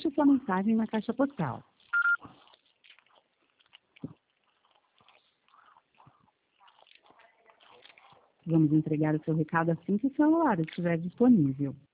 deixe sua mensagem na caixa postal. Vamos entregar o seu recado assim que o celular estiver disponível.